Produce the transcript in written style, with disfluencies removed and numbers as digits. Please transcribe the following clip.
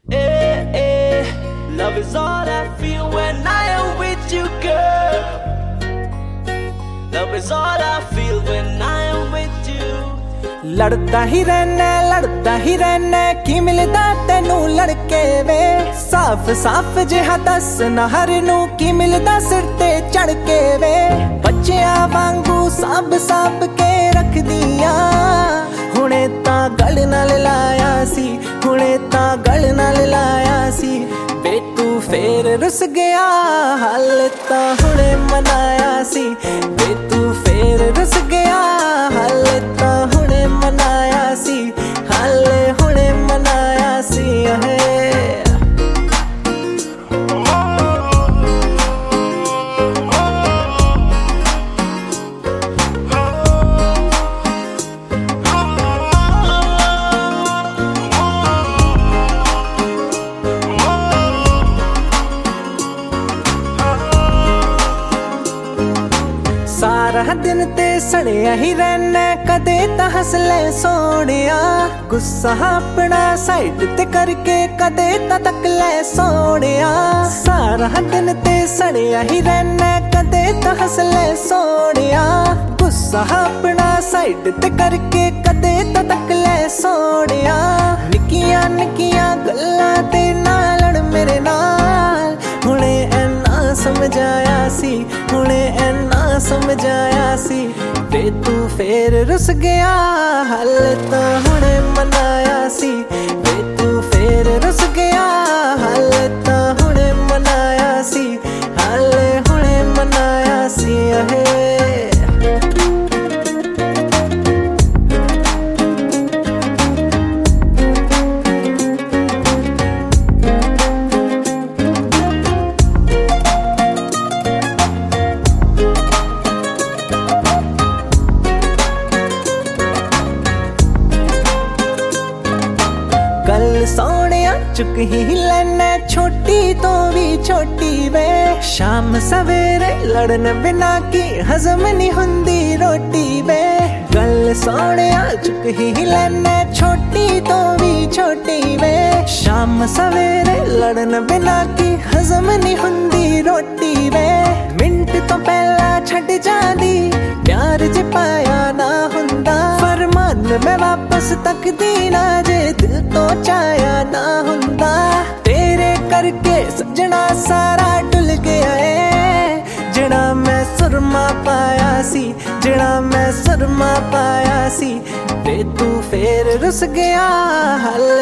Love is all I feel when I am with you, girl. Love is all I feel when I am with you. लड़ता ही रहना की मिलदा तेनू लड़के वे साफ साफ जिहा दस नहर नू की मिलदा सिर ते चढ़ के वे बच्चियां वांगू साब के रख दिया हुणे तां गल नाल लाया सी हुणे तां गल नाल लाया सी वे तू फेर रुस गया हाल तां हुणे मनाया सी वे तू फेर रुस गया हाल तां हुणे मनाया सी हाले हुणे मनाया सी है सारा दिन ते सड़िया ही रहना कदे तां हस ले सोनिया गुस्सा अपना साइड ते करके कदे तां तक ले सोनिया सारा दिन ते सड़िया ही रहना कदे तां हस ले सोनिया गुस्सा अपना साइड ते करके कदे तां तक ले सोनिया निक्कियां निक्कियां गल्लां ते ना लड़ मेरे नाल हुणे ऐना समझाया सी हुणे ऐना समझाया सी वे तू फेर रुस गया हाल तां हुणे मनाया सी वे तू फेर रुस गया हाल तां हुणे मनाया सी हाले हुणे मनाया सी है गल सोनिया चुक ही लेना छोटी तो भी छोटी वे शाम सवेरे लड़न बिना की हजम नहीं हुंदी रोटी वे गल सोनिया चुक ही लेना छोटी तो भी छोटी वे शाम सवेरे लड़न बिना की हजम नहीं हुंदी रोटी वे मिंट तो पहला छड़ जांदी प्यार ज पाया ना हुंदा फरमान में वापस तक दी ना जे दिल तो चाया ना हुंदा तेरे करके सजना सारा डुल गया है जिड़ा मैं सुरमा पाया सी जिड़ा मैं सुरमा पाया सी वे तू फेर रुस गया हाल